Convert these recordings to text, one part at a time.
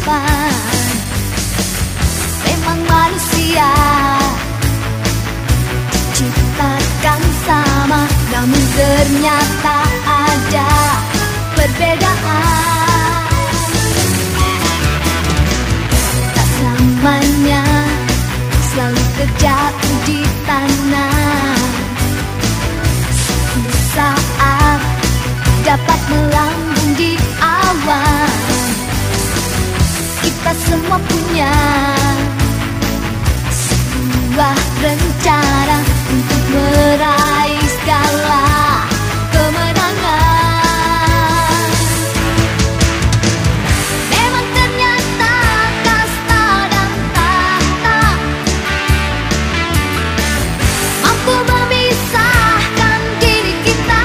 depan. Memang manusia diciptakan sama, namun ternyata ada perbedaan. Tak selamanya selalu terjatuh di tanah. Suatu saat dapat melambung di awan. Kita semua punya sebuah rencana untuk meraih segala kemenangan. Memang ternyata kasta dan tahta mampu memisahkan diri kita.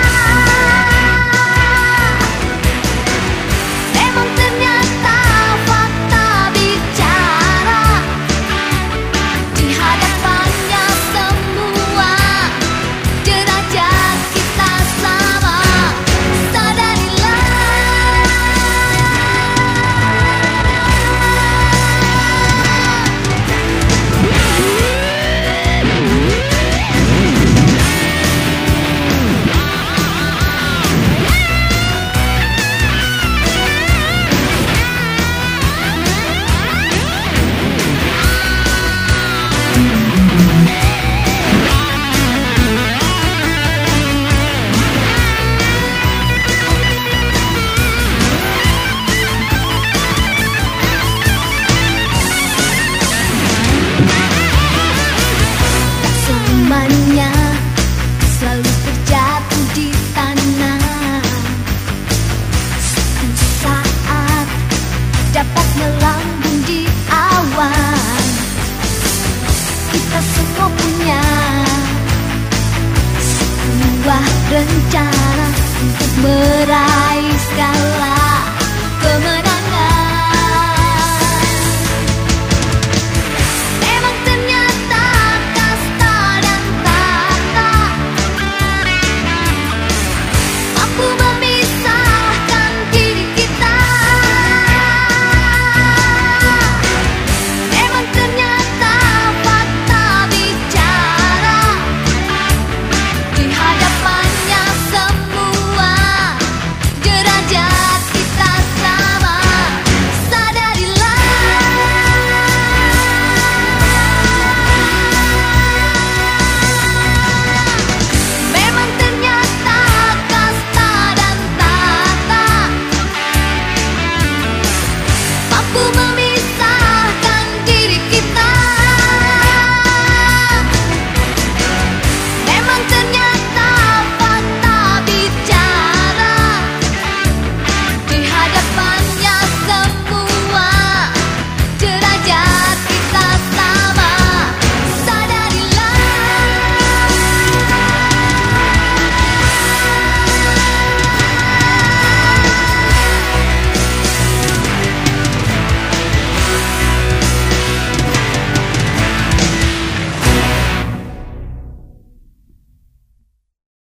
Memang ternyata fakta bicara, di hadapannya semua derajat kita sama. Sadarilah. Semuanya selalu terjatuh di tanah. Suatu saat dapat melambung di awan. Kita semua punya sebuah rencana untuk meraih segala kemenangan. Memang ternyata kasta dan tahta mampu memisahkan diri kita. Memang ternyata fakta bicara, di hadapannya semua derajat kita sama. Sadarilah. Memang ternyata kasta dan tahta mampu